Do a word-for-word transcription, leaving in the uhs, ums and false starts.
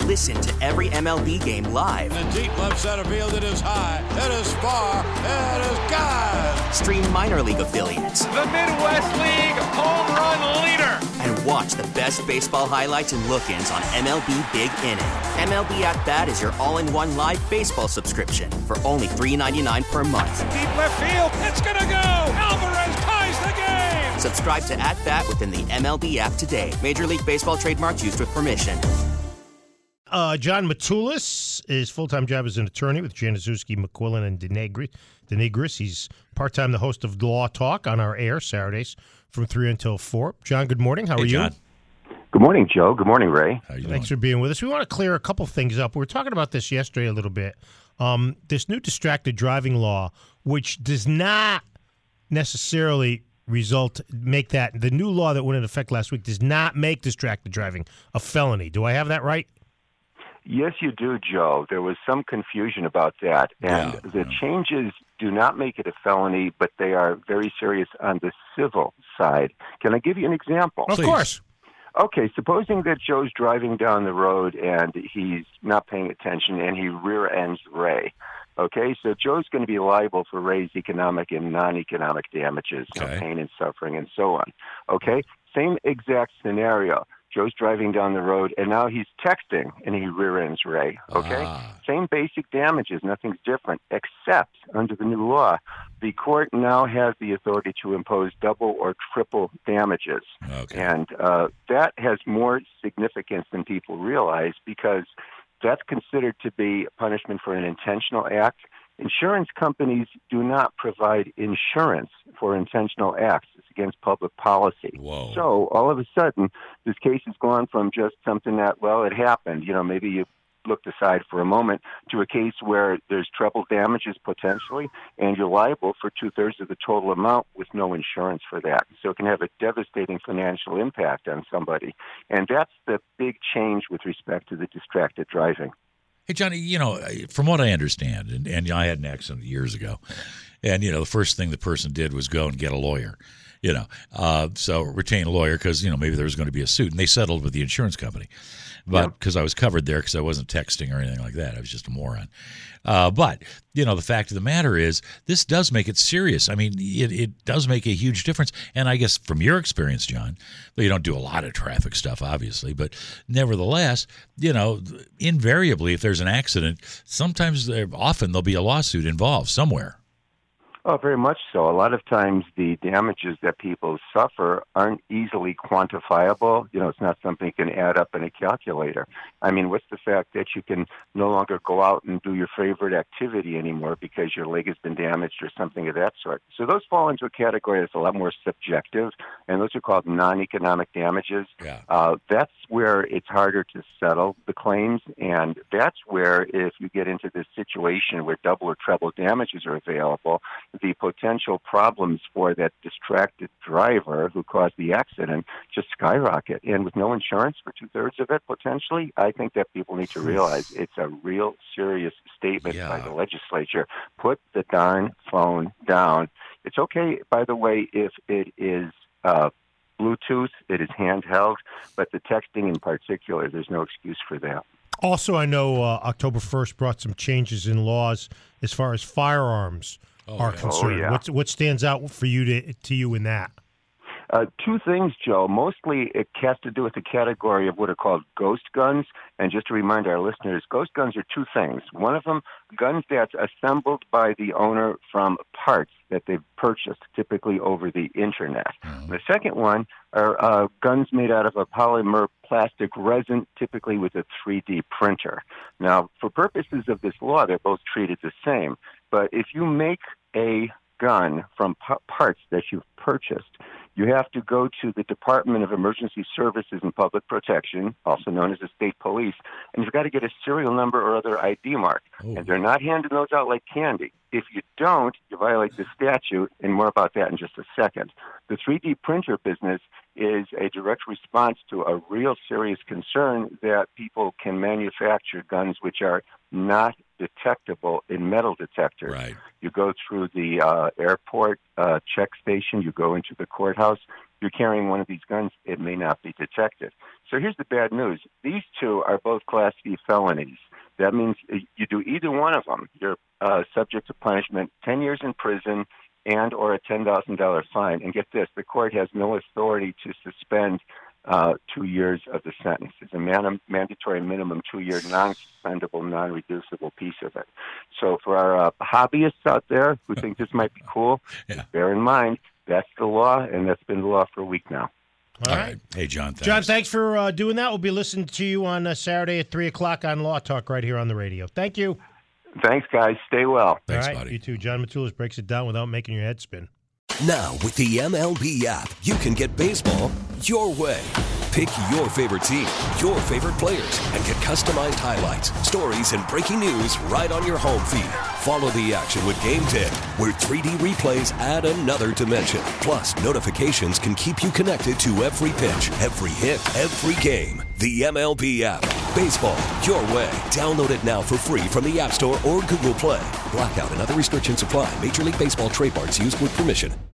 Listen to every M L B game live. In the deep left center field, it is high, it is far, it is gone. Stream minor league affiliates. The Midwest League home run leader. And watch the best baseball highlights and look-ins on M L B Big Inning. M L B At Bat is your all-in-one live baseball subscription for only three dollars and ninety-nine cents per month. Deep left field, it's gonna go. Alvarez ties the game. Subscribe to At Bat within the M L B app today. Major League Baseball trademarks used with permission. Uh, John Matulis, his full-time job is an attorney with Januszewski, McQuillan, and Denegris. Denegris. He's part-time the host of Law Talk on our air Saturdays from three until four. John, good morning. How hey, are you? John. Good morning, Joe. Good morning, Ray. How you Thanks doing? for being with us. We want to clear a couple things up. We were talking about this yesterday a little bit. Um, this new distracted driving law, which does not necessarily result, make that, the new law that went into effect last week does not make distracted driving a felony. Do I have that right? Yes, you do, Joe. There was some confusion about that. And Yeah, the yeah. changes do not make it a felony, but they are very serious on the civil side. Can I give you an example? Of Please. course. Okay, supposing that Joe's driving down the road and he's not paying attention and he rear-ends Ray. Okay, so Joe's going to be liable for Ray's economic and non-economic damages, you know, Okay. pain and suffering and so on. Okay, same exact scenario. Joe's driving down the road, and now he's texting, and he rear-ends Ray, okay? Ah. Same basic damages, nothing's different, except under the new law, the court now has the authority to impose double or triple damages. Okay. And uh, that has more significance than people realize because that's considered to be punishment for an intentional act. Insurance companies do not provide insurance for intentional acts. It's against public policy. Whoa. So all of a sudden, this case has gone from just something that, well, it happened. You know, maybe you looked aside for a moment to a case where there's treble damages potentially, and you're liable for two-thirds of the total amount with no insurance for that. So it can have a devastating financial impact on somebody. And that's the big change with respect to the distracted driving. Hey, Johnny, you know, from what I understand, and, and I had an accident years ago, and, you know, the first thing the person did was go and get a lawyer, you know, uh, so retain a lawyer because, you know, maybe there was going to be a suit, and they settled with the insurance company. But because I was covered there because I wasn't texting or anything like that. I was just a moron. Uh, but, you know, the fact of the matter is this does make it serious. I mean, it, it does make a huge difference. And I guess from your experience, John, though you don't do a lot of traffic stuff, obviously, but nevertheless, you know, invariably, if there's an accident, sometimes, there, often there'll be a lawsuit involved somewhere. Oh, very much so. A lot of times the damages that people suffer aren't easily quantifiable. You know, it's not something you can add up in a calculator. I mean, what's the fact that you can no longer go out and do your favorite activity anymore because your leg has been damaged or something of that sort? So those fall into a category that's a lot more subjective, and those are called non-economic damages. Yeah. Uh, that's where it's harder to settle the claims, and that's where if you get into this situation where double or treble damages are available, the potential problems for that distracted driver who caused the accident just skyrocket. And with no insurance for two-thirds of it, potentially, I think that people need to realize it's a real serious statement Yeah. by the legislature. Put the darn phone down. It's okay, by the way, if it is uh, Bluetooth, it is handheld, but the texting in particular, there's no excuse for that. Also, I know uh, October first brought some changes in laws as far as firearms are yeah. concerned. Oh, yeah. What's, what stands out for you to, to you in that? Uh, two things, Joe. Mostly it has to do with the category of what are called ghost guns. And just to remind our listeners, ghost guns are two things. One of them, guns that's assembled by the owner from parts that they've purchased, typically over the Internet. Mm-hmm. The second one are uh, guns made out of a polymer plastic resin, typically with a three D printer. Now, for purposes of this law, they're both treated the same. But if you make a gun from p- parts that you've purchased, you have to go to the Department of Emergency Services and Public Protection, also known as the state police, and you've got to get a serial number or other I D mark. Oh. And they're not handing those out like candy. If you don't, you violate the statute, and more about that in just a second. The three D printer business is a direct response to a real serious concern that people can manufacture guns which are not detectable in metal detectors. Right. You go through the uh, airport uh, check station, you go into the courthouse, you're carrying one of these guns, it may not be detected. So here's the bad news. These two are both Class B felonies. That means you do either one of them, you're uh, subject to punishment, ten years in prison and or a ten thousand dollars fine. And get this, the court has no authority to suspend uh, two years of the sentence. It's a man- mandatory minimum two-year non-suspendable, non-reducible piece of it. So for our uh, hobbyists out there who think this might be cool, yeah. bear in mind, that's the law, and that's been the law for a week now. All, All right. right. Hey, John, thanks. John, thanks for uh, doing that. We'll be listening to you on uh, Saturday at three o'clock on Law Talk right here on the radio. Thank you. Thanks, guys. Stay well. Thanks, All right, buddy. you too. John Matulis breaks it down without making your head spin. Now, with the M L B app, you can get baseball your way. Pick your favorite team, your favorite players, and get customized highlights, stories, and breaking news right on your home feed. Follow the action with Game ten, where three D replays add another dimension. Plus, notifications can keep you connected to every pitch, every hit, every game. The M L B app. Baseball your way. Download it now for free from the App Store or Google Play. Blackout and other restrictions apply. Major League Baseball trademarks used with permission.